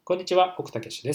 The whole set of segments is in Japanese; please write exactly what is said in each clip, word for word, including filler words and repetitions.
こんにちは、奥武史です。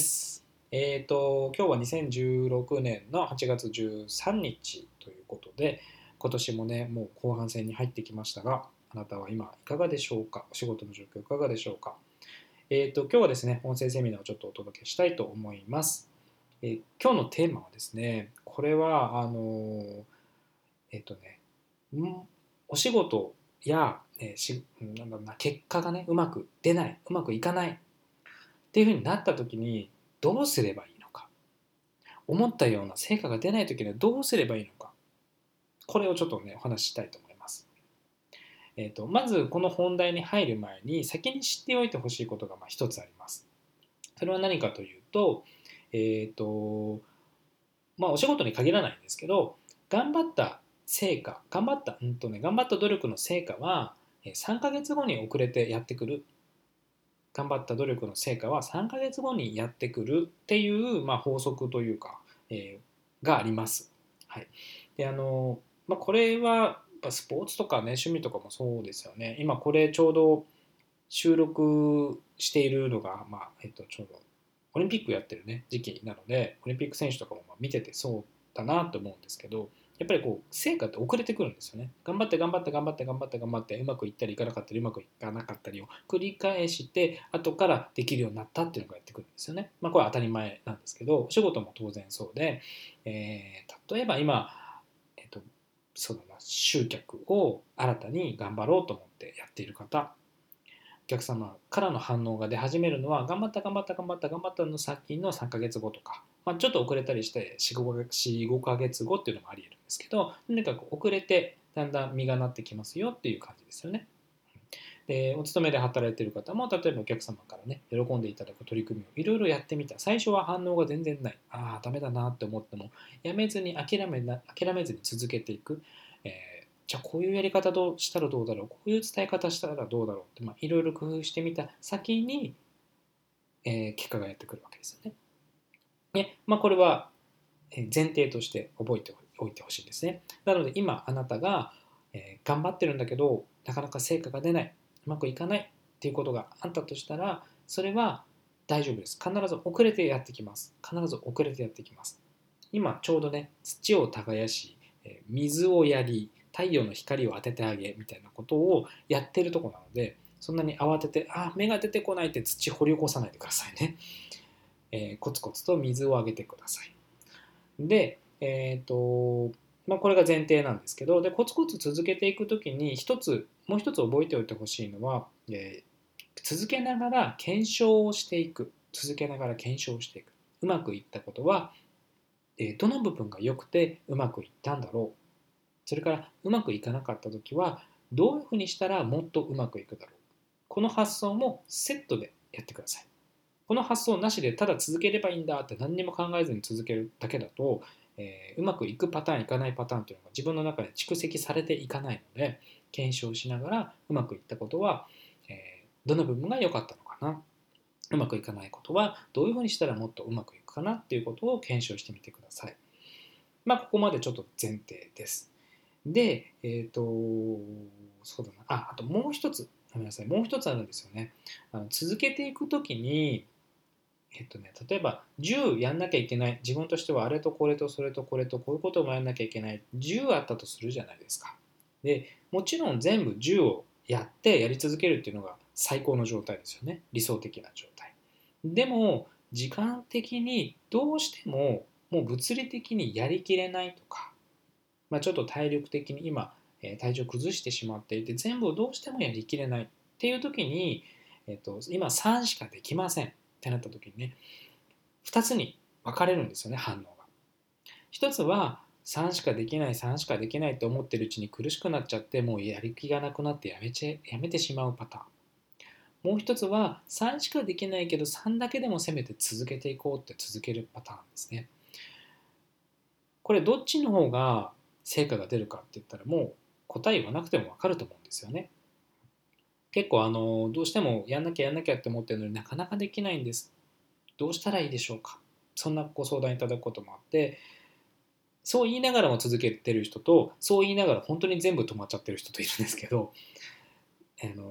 えっと、今日はにせんじゅうろくねんのはちがつじゅうさんにちということで、今年もね、もう後半戦に入ってきましたが、あなたは今いかがでしょうか？お仕事の状況いかがでしょうか？えっと、今日はですね、音声セミナーをちょっとお届けしたいと思います。えー今日のテーマはですね、これは、あの、えっとね、んお仕事や、えーしなんだろうな、結果がね、うまく出ない、うまくいかないっていうふうになった時にどうすればいいのか、思ったような成果が出ない時にはどうすればいいのか、これをちょっとねお話ししたいと思います。えー、とまずこの本題に入る前に先に知っておいてほしいことがまあ一つあります。それは何かというと、えっ、とまあお仕事に限らないんですけど、頑張った成果、頑張った、うんとね、頑張った努力の成果はさんかげつごに遅れてやってくる。頑張った努力の成果はさんかげつごにやってくるっていう、まあ、法則というか、えーがあります。はい、であの、まあ、これはスポーツとかね趣味とかもそうですよね。今これちょうど収録しているのが、まあえっと、ちょうどオリンピックやってる、ね、時期なので、オリンピック選手とかもまあ見ててそうだなと思うんですけど、やっぱりこう成果って遅れてくるんですよね。頑張って頑張って頑張って頑張って頑張ってうまくいったりいかなかったりうまくいかなかったりを繰り返して後からできるようになったっていうのがやってくるんですよね。まあこれは当たり前なんですけど、お仕事も当然そうで、えー例えば今、えっと、そうだな、集客を新たに頑張ろうと思ってやっている方、お客様からの反応が出始めるのは頑張った頑張った頑張った頑張ったの先のさんかげつごとか、まあ、ちょっと遅れたりしてよん、ごかげつごっていうのもありえるんですけど、とにかく遅れてだんだん実がなってきますよっていう感じですよね。でお勤めで働いている方も、例えばお客様からね喜んでいただく取り組みをいろいろやってみた。最初は反応が全然ない、ああダメだなって思ってもやめずに諦めな諦めずに続けていく、えーじゃあこういうやり方どうしたらどうだろう、こういう伝え方したらどうだろうって、まあ、いろいろ工夫してみた先に、えー結果がやってくるわけですよね。ね、まあ、これは前提として覚えておいてほしいですね。なので今あなたが、えー頑張ってるんだけどなかなか成果が出ない、うまくいかないっていうことがあったとしたら、それは大丈夫です。必ず遅れてやってきます。必ず遅れてやってきます。今ちょうどね、土を耕し、えー水をやり、太陽の光を当ててあげみたいなことをやってるとこなので、そんなに慌ててあ芽が出てこないって土掘り起こさないでくださいね。えーコツコツと水をあげてください。で、えっ、と、まあ、これが前提なんですけど、で、コツコツ続けていくときに、一つ、もう一つ覚えておいてほしいのは、えー続けながら検証をしていく。続けながら検証していく。うまくいったことは、えーどの部分が良くてうまくいったんだろう。それからうまくいかなかったときは、どういうふうにしたらもっとうまくいくだろう。この発想もセットでやってください。この発想なしでただ続ければいいんだって何にも考えずに続けるだけだと、えーうまくいくパターンいかないパターンというのが自分の中で蓄積されていかないので、検証しながらうまくいったことは、えーどの部分が良かったのかな、うまくいかないことはどういうふうにしたらもっとうまくいくかなっていうことを検証してみてください。まあここまでちょっと前提です。で、えっ、とそうだなああともう一つ、ごめんなさい、もう一つあるんですよね。あの続けていくときに、えっとね、例えばじゅうやんなきゃいけない、自分としてはあれとこれとそれとこれとこういうこともやんなきゃいけない、じゅうあったとするじゃないですか。でもちろん全部じゅうをやってやり続けるっていうのが最高の状態ですよね。理想的な状態でも、時間的にどうしてももう物理的にやりきれないとか、まあ、ちょっと体力的に今、えー体調崩してしまっていて全部をどうしてもやりきれないっていう時に、えっと今さんしかできませんってなった時にね、ふたつに分かれるんですよね、反応が。ひとつはさんしかできないさんしかできないと思ってるうちに苦しくなっちゃってもうやる気がなくなってやめちゃやめてしまうパターン。もう一つはさんしかできないけどさんだけでもせめて続けていこうって続けるパターンですね。これどっちの方が成果が出るかって言ったらもう答え言わなくても分かると思うんですよね。結構あのどうしてもやんなきゃやんなきゃって思ってるのになかなかできないんです。どうしたらいいでしょうか。そんなご相談いただくこともあって、そう言いながらも続けてる人とそう言いながら本当に全部止まっちゃってる人といるんですけど、あの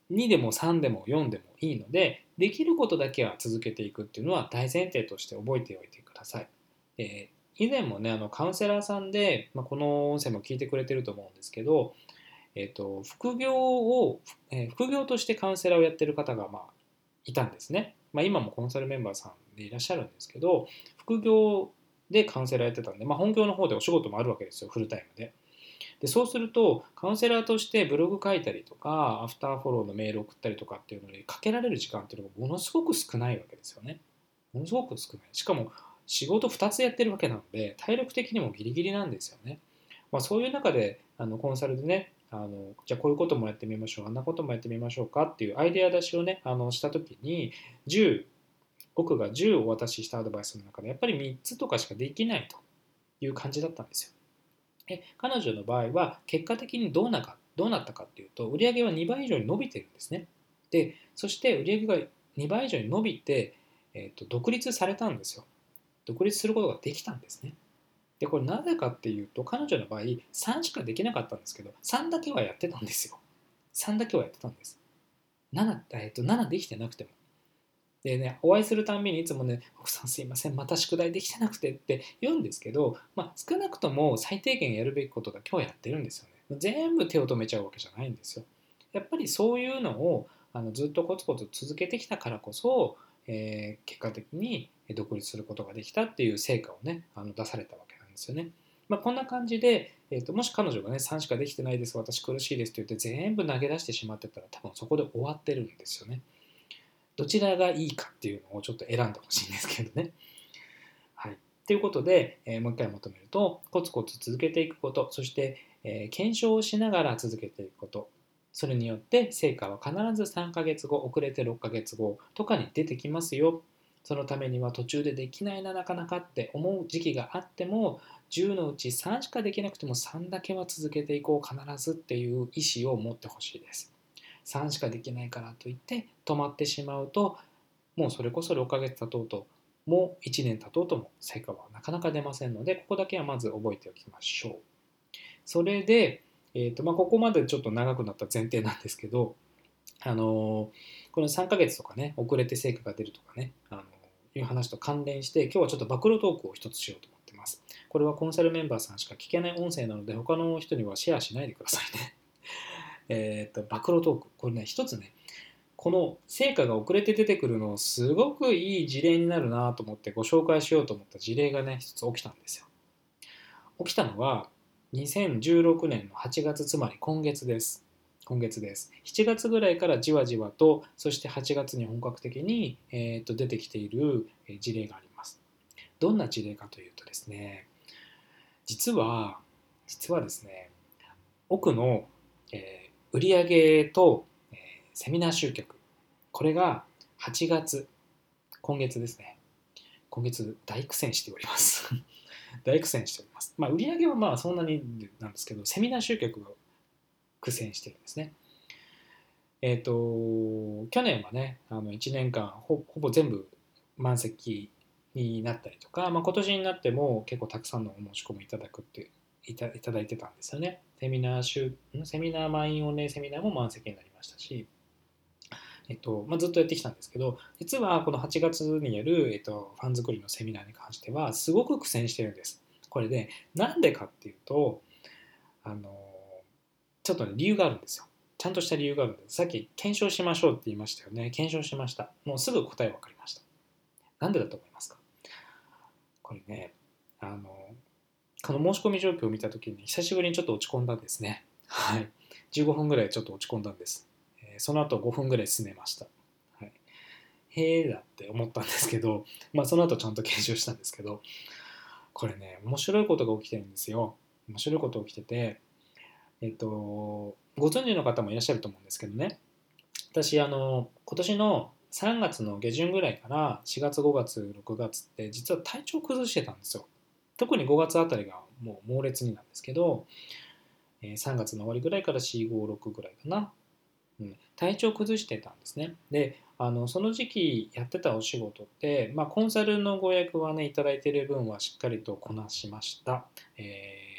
にでもさんでもよんでもいいので、できることだけは続けていくっていうのは大前提として覚えておいてください。えー以前もね、あのカウンセラーさんで、まあ、この音声も聞いてくれてると思うんですけど、えーと、副業を、えー副業としてカウンセラーをやってる方が、まあ、いたんですね。まあ、今もコンサルメンバーさんでいらっしゃるんですけど、副業でカウンセラーやってたんで、まあ、本業の方でお仕事もあるわけですよ、フルタイムで。でそうするとカウンセラーとしてブログ書いたりとかアフターフォローのメール送ったりとかっていうのにかけられる時間っていうのがものすごく少ないわけですよね。ものすごく少ない。しかも仕事ふたつやってるわけなので体力的にもギリギリなんですよね。まあ、そういう中であのコンサルでね、あのじゃあこういうこともやってみましょう、あんなこともやってみましょうかっていうアイデア出しをね、あのした時にじゅう僕がじゅうお渡ししたアドバイスの中でやっぱりみっつとかしかできないという感じだったんですよ。で彼女の場合は結果的にどうなかどうなったかっていうと売上はにばい以上に伸びてるんですね。でそして売上がにばい以上に伸びて、えーと、独立されたんですよ。独立することができたんですね。でこれなぜかっていうと彼女の場合さんしかできなかったんですけどさんだけはやってたんですよ。さんだけはやってたんです。なな、えーと、ななできてなくても。でね、お会いするたんびにいつもね「奥さんすいませんまた宿題できてなくて」って言うんですけど、まあ、少なくとも最低限やるべきことだけはやってるんですよね。全部手を止めちゃうわけじゃないんですよ。やっぱりそういうのをあのずっとコツコツ続けてきたからこそ、えー結果的に独立することができたっていう成果をねあの出されたわけなんですよね。まあ、こんな感じで、えーと、もし彼女がねさんしかできてないです私苦しいですって言って全部投げ出してしまってたら多分そこで終わってるんですよね。どちらがいいかっていうのをちょっと選んでほしいんですけどね。はい。ということで、えーもう一回まとめると、コツコツ続けていくこと、そして、えー検証をしながら続けていくこと、それによって成果は必ずさんかげつご、遅れてろっかげつごとかに出てきますよ。そのためには途中でできないな、なかなかって思う時期があっても、じゅうのうちさんしかできなくてもさんだけは続けていこう必ずっていう意思を持ってほしいです。さんしかできないからといって止まってしまうともうそれこそろっかげつ経とうともういちねん経とうとも成果はなかなか出ませんのでここだけはまず覚えておきましょう。それで、えーとまあ、ここまでちょっと長くなった前提なんですけど、あのーこのさんかげつとかね遅れて成果が出るとかね、あのーいう話と関連して今日はちょっと暴露トークを一つしようと思ってます。これはコンサルメンバーさんしか聞けない音声なので他の人にはシェアしないでくださいね。えっと暴露トークこれね一つねこの成果が遅れて出てくるのすごくいい事例になるなと思ってご紹介しようと思った事例がね一つ起きたんですよ。起きたのはにせんじゅうろくねんのはちがつ、つまり今月です。今月です。しちがつぐらいからじわじわと、そしてはちがつに本格的に、えー、と出てきている事例があります。どんな事例かというとですね、実は実はですね、奥の、えー売上と、えーセミナー集客これがはちがつ、今月ですね。今月大苦戦しております。大苦戦しております。まあ、売上はまあそんなになんですけど、セミナー集客が苦戦してるんですね。えっ、と、去年はね、あのいちねんかんほほぼ全部満席になったりとか、まあ、今年になっても結構たくさんのお申し込みいただくっていたいただいてたんですよね。セミナー集セミナー満員御礼セミナーも満席になりましたし、えっとまあ、ずっとやってきたんですけど実はこのはちがつにやる、えっと、ファン作りのセミナーに関してはすごく苦戦してるんです。これでなんでかっていうとあのちょっと、ね、理由があるんですよ。ちゃんとした理由があるんです。さっき検証しましょうって言いましたよね。検証しました。もうすぐ答え分かりました。なんでだと思いますか？これねあのこの申し込み状況を見た時に久しぶりにちょっと落ち込んだんですね。はい。じゅうごふんぐらいちょっと落ち込んだんです。えーその後ごふんぐらい進めました。はい。へえだって思ったんですけど、まあ、その後ちゃんと検証したんですけどこれね面白いことが起きてるんですよ。面白いこと起きててえっとご存知の方もいらっしゃると思うんですけどね私あの今年のさんがつの下旬ぐらいからしがつごがつろくがつって実は体調崩してたんですよ。特にごがつあたりがもう猛烈になんですけど、えーさんがつの終わりぐらいからよん、ご、ろくぐらいかな、うん、体調崩してたんですね。であのその時期やってたお仕事って、まあ、コンサルのご予約はねいただいている分はしっかりとこなしました。えー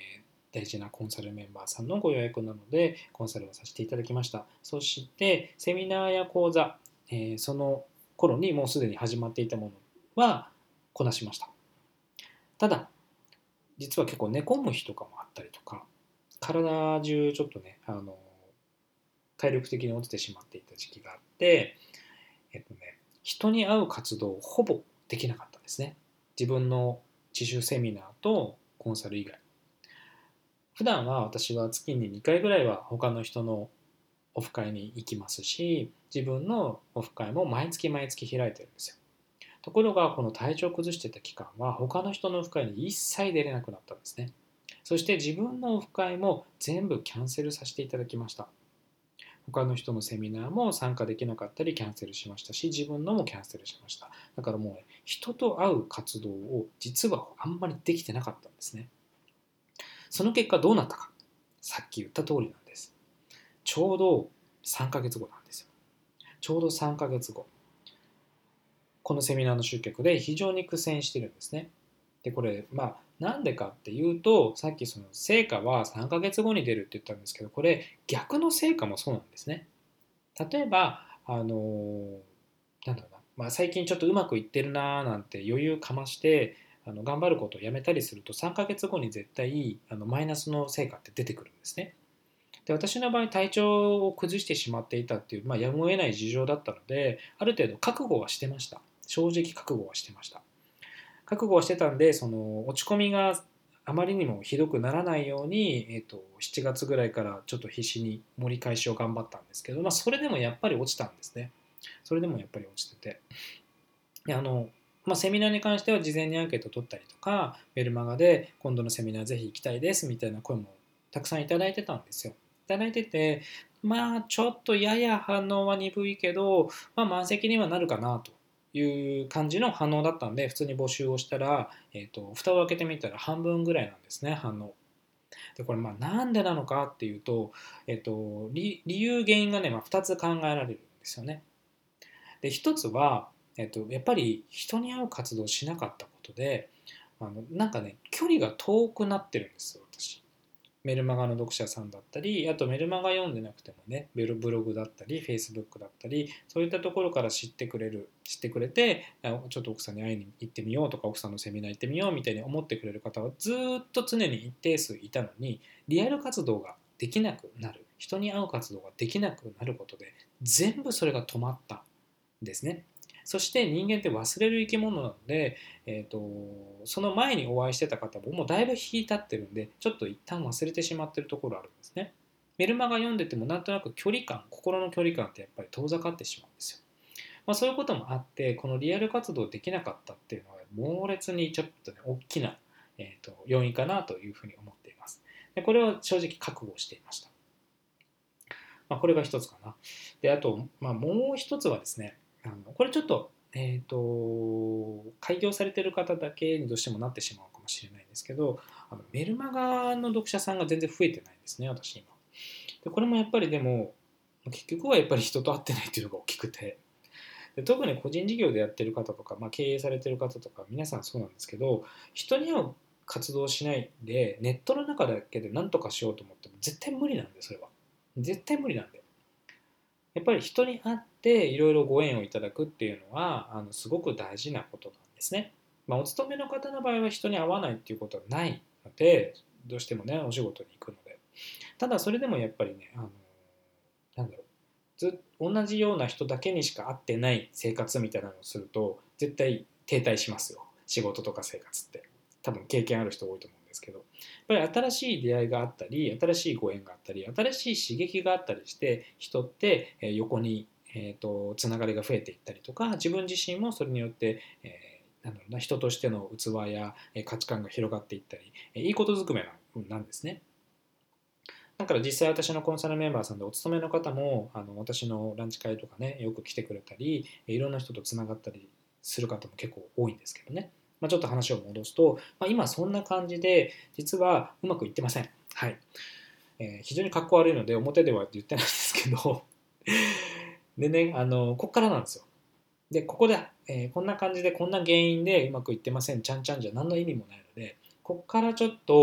大事なコンサルメンバーさんのご予約なのでコンサルをさせていただきました。そしてセミナーや講座、えーその頃にもうすでに始まっていたものはこなしました。ただ実は結構寝込む日とかもあったりとか、体中ちょっとねあの体力的に落ちてしまっていた時期があって、えっとね、人に会う活動をほぼできなかったんですね。自分の自主セミナーとコンサル以外。普段は私は月ににかいぐらいは他の人のオフ会に行きますし、自分のオフ会も毎月毎月開いてるんですよ。ところがこの体調を崩してた期間は他の人のオフ会に一切出れなくなったんですね。そして自分のオフ会も全部キャンセルさせていただきました。他の人のセミナーも参加できなかったりキャンセルしましたし、自分のもキャンセルしました。だからもう、ね、人と会う活動を実はあんまりできてなかったんですね。その結果どうなったか、さっき言った通りなんです。ちょうどさんかげつごなんですよ。ちょうどさんかげつご、このセミナーの集客で非常に苦戦してるんですね。でこれまあなんでかっていうと、さっきその成果はさんかげつごに出るって言ったんですけど、これ逆の成果もそうなんですね。例えばあのなんだろうな、まあ、最近ちょっとうまくいってるなーなんて余裕かましてあの頑張ることをやめたりするとさんかげつごに絶対あのマイナスの成果って出てくるんですね。で私の場合体調を崩してしまっていたっていう、まあ、やむを得ない事情だったので、ある程度覚悟はしてました。正直覚悟はしてました。覚悟はしてたんで、その落ち込みがあまりにもひどくならないように、えー、としちがつぐらいからちょっと必死に盛り返しを頑張ったんですけど、まあ、それでもやっぱり落ちたんですね。それでもやっぱり落ちてて、であの、まあ、セミナーに関しては事前にアンケートを取ったりとか、メルマガで今度のセミナーぜひ行きたいですみたいな声もたくさんいただいてたんですよ。いただいてて、まあちょっとやや反応は鈍いけど、まあ、満席にはなるかなという感じの反応だったんで、普通に募集をしたら、えー、と蓋を開けてみたら半分ぐらいなんですね、反応。でこれまあなんでなのかっていうと、えっ、と理理由原因がね、まあ、ふたつ考えられるんですよね。で一つは、えっと、やっぱり人に会う活動をしなかったことで、あのなんかね距離が遠くなってるんですよ、私。メルマガの読者さんだったり、あとメルマガ読んでなくてもね、ブログだったり、フェイスブックだったり、そういったところから知ってくれる、知ってくれて、ちょっと奥さんに会いに行ってみようとか、奥さんのセミナー行ってみようみたいに思ってくれる方はずっと常に一定数いたのに、リアル活動ができなくなる、人に会う活動ができなくなることで、全部それが止まったんですね。そして人間って忘れる生き物なので、えーと、その前にお会いしてた方ももうだいぶ日経ってるんで、ちょっと一旦忘れてしまってるところあるんですね。メルマガ読んでてもなんとなく距離感、心の距離感ってやっぱり遠ざかってしまうんですよ。まあ、そういうこともあって、このリアル活動できなかったっていうのは猛烈にちょっとね、大きな、えーと、要因かなというふうに思っています。でこれは正直覚悟していました。まあ、これが一つかな。で、あと、まあ、もう一つはですね、あのこれちょっと、えーと、開業されてる方だけにどうしてもなってしまうかもしれないんですけど、あのメルマガの読者さんが全然増えてないんですね、私今。で、これもやっぱりでも、結局はやっぱり人と会ってないっていうのが大きくて、で特に個人事業でやってる方とか、まあ、経営されてる方とか、皆さんそうなんですけど、人に会う活動をしないで、ネットの中だけで何とかしようと思っても絶対無理なんで、それは。絶対無理なんで。やっぱり人に会っていろいろご縁をいただくっていうのはあのすごく大事なことなんですね。まあ、お勤めの方の場合は人に会わないっていうことはないので、どうしてもねお仕事に行くので、ただそれでもやっぱりね、あのなんだろう、ず同じような人だけにしか会ってない生活みたいなのをすると絶対停滞しますよ、仕事とか生活って。多分経験ある人多いと思うんですけど、やっぱり新しい出会いがあったり、新しいご縁があったり、新しい刺激があったりして人って横に、えー、とつながりが増えていったりとか、自分自身もそれによって、えー、なんだろうな、人としての器や価値観が広がっていったり、いいことずくめなんですね。だから実際私のコンサルメンバーさんでお勤めの方もあの私のランチ会とかねよく来てくれたり、いろんな人とつながったりする方も結構多いんですけどね。まあ、ちょっと話を戻すと、まあ、今そんな感じで実はうまくいってません。はい。えー非常にかっこ悪いので表では言ってないんですけどでね、あのここからなんですよ。でここで、えーこんな感じでこんな原因でうまくいってませんちゃんちゃんじゃ何の意味もないので、ここからちょっと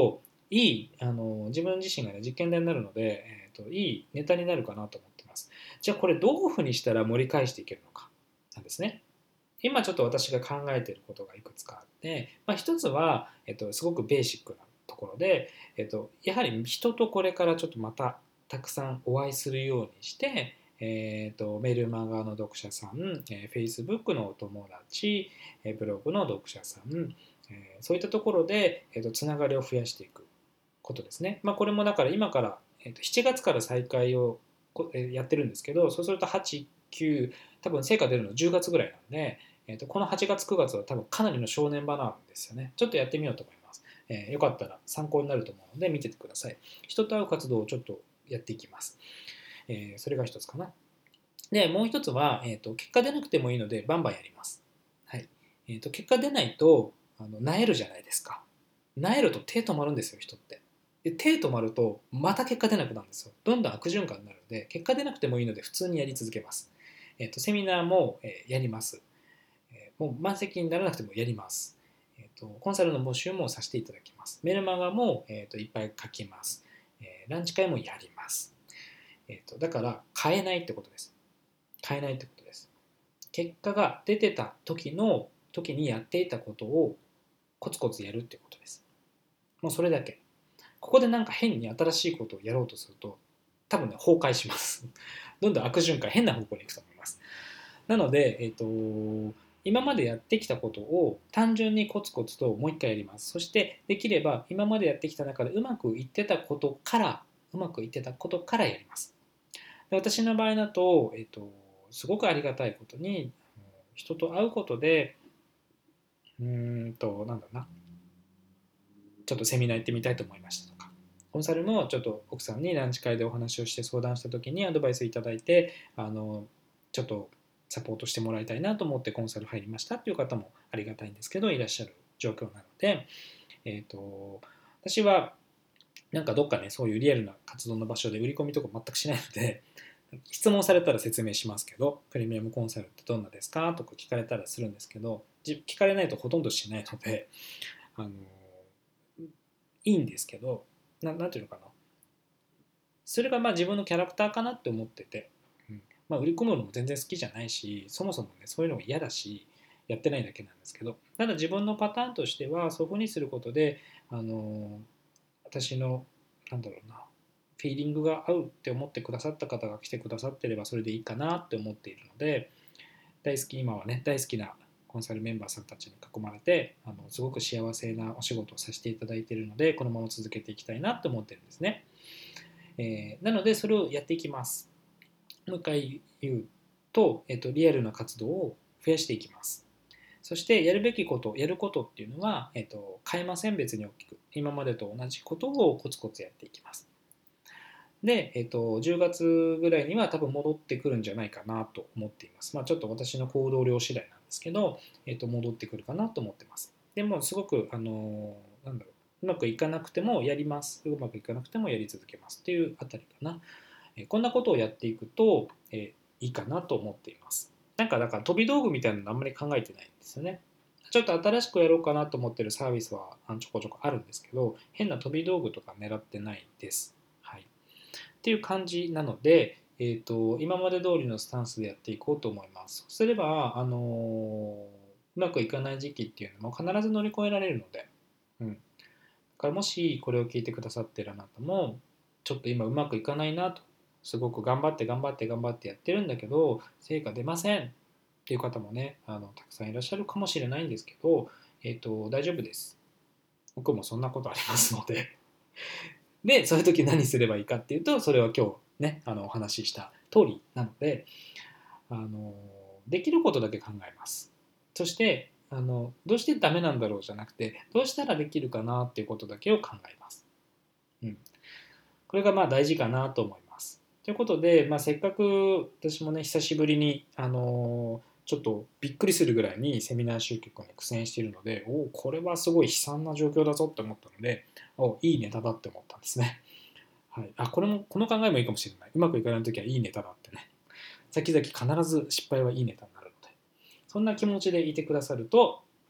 いいあの自分自身がね実験台になるので、えーと、いいネタになるかなと思ってます。じゃあこれどういうふうにしたら盛り返していけるのかなんですね。今ちょっと私が考えていることがいくつかあって、まあ、一つは、えっと、すごくベーシックなところで、えっと、やはり人とこれからちょっとまたたくさんお会いするようにして、えっと、メルマガの読者さん、えー、Facebook のお友達、えーブログの読者さん、えーそういったところで、えっと、つながりを増やしていくことですね。まあ、これもだから今から、えっと、しちがつから再開をこえーやってるんですけど、そうするとはち、きゅう、多分成果出るのじゅうがつぐらいなんで、えーと、このはちがつくがつは多分かなりの正念場なんですよね。ちょっとやってみようと思います。えーよかったら参考になると思うので見ててください。人と会う活動をちょっとやっていきます。えーそれが一つかな。で、もう一つは、えーと、結果出なくてもいいのでバンバンやります。はい。えーと、結果出ないと、あの、萎えるじゃないですか。萎えると手止まるんですよ、人って。で、手止まるとまた結果出なくなるんですよ。どんどん悪循環になるので、結果出なくてもいいので普通にやり続けます。えーと、セミナーも、えーやります。えーもう満席にならなくてもやります。えーと、コンサルの募集もさせていただきます。メルマガも、えーと、いっぱい書きます。えーランチ会もやります。えーと、だから変えないってことです。変えないってことです。結果が出てた時の時にやっていたことをコツコツやるってことです。もうそれだけ。ここでなんか変に新しいことをやろうとすると多分ね崩壊します。どんどん悪循環変な方向に行くと思います。なので、えっと、今までやってきたことを単純にコツコツともう一回やります。そしてできれば今までやってきた中でうまくいってたことからうまくいってたことからやります。で私の場合だと、えっと、すごくありがたいことに人と会うことでうーんとなんだろうなちょっとセミナー行ってみたいと思いましたとか、コンサルもちょっと奥さんにランチ会でお話をして相談した時にアドバイスいただいて、あのちょっとサポートしてもらいたいなと思ってコンサル入りましたっていう方もありがたいんですけどいらっしゃる状況なので、えーと、私はなんかどっかねそういうリアルな活動の場所で売り込みとか全くしないので、質問されたら説明しますけど、プレミアムコンサルってどんなですかとか聞かれたらするんですけど、聞かれないとほとんどしないので、あのいいんですけど、ななんていうのかな、それがまあ自分のキャラクターかなって思ってて、うんまあ、売り込むのも全然好きじゃないし、そもそもねそういうのが嫌だしやってないだけなんですけど、ただ自分のパターンとしてはそういうふうにすることで、あの私のなんだろうなフィーリングが合うって思ってくださった方が来てくださってればそれでいいかなって思っているので、大好き今はね大好きなコンサルメンバーさんたちに囲まれて、あのすごく幸せなお仕事をさせていただいているので、このまま続けていきたいなと思ってるんですね。えーなのでそれをやっていきます。もう一回言うと、えっと、リアルな活動を増やしていきます。そしてやるべきこと、やることっていうのは、えっと、変えません。別に大きく。今までと同じことをコツコツやっていきます。で、えっと、じゅうがつぐらいには多分戻ってくるんじゃないかなと思っています。まあ、ちょっと私の行動量次第なんですけど、えっと、戻ってくるかなと思ってます。でも、すごく、あの、なんだろう、うまくいかなくてもやります。うまくいかなくてもやり続けますっていうあたりかな。えこんなことをやっていくと、えいいかなと思っています。なんか、だから飛び道具みたいなのあんまり考えてないんですよね。ちょっと新しくやろうかなと思ってるサービスはちょこちょこあるんですけど、変な飛び道具とか狙ってないです。はい。っていう感じなので、えーと、今まで通りのスタンスでやっていこうと思います。そうすれば、あのうまくいかない時期っていうのも必ず乗り越えられるので、うん。だからもしこれを聞いてくださってるあなたも、ちょっと今うまくいかないなと、すごく頑張って頑張って頑張ってやってるんだけど、成果出ませんっていう方もね、あのたくさんいらっしゃるかもしれないんですけど、えーと、大丈夫です。僕もそんなことありますのでで、そういう時何すればいいかっていうと、それは今日ね、あのお話しした通りなので、あのできることだけ考えます。そしてあのどうしてダメなんだろうじゃなくて、どうしたらできるかなっていうことだけを考えます。うん、これがまあ大事かなと思います。ということで、まあ、せっかく私もね久しぶりにあのちょっとびっくりするぐらいにセミナー集客に苦戦しているので、おおこれはすごい悲惨な状況だぞって思ったので、おいいネタだって思ったんですね。はい、あこれもこの考えもいいかもしれない。うまくいかないときはいいネタだってね。先々必ず失敗はいいネタになるので、そんな気持ちでいてくださると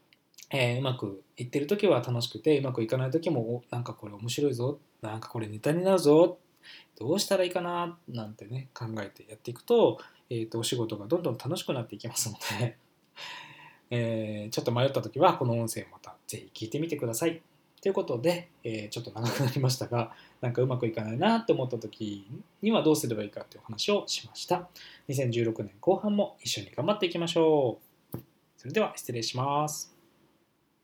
えーうまくいってる時は楽しくて、うまくいかない時も、おなんかこれ面白いぞ、なんかこれネタになるぞ、どうしたらいいかななんてね、考えてやっていくと、えーと、お仕事がどんどん楽しくなっていきますので、えーちょっと迷った時はこの音声をまたぜひ聞いてみてください。ということで、えーちょっと長くなりましたが、なんかうまくいかないなって思った時にはどうすればいいかという話をしました。にせんじゅうろくねんこう半も一緒に頑張っていきましょう。それでは失礼します。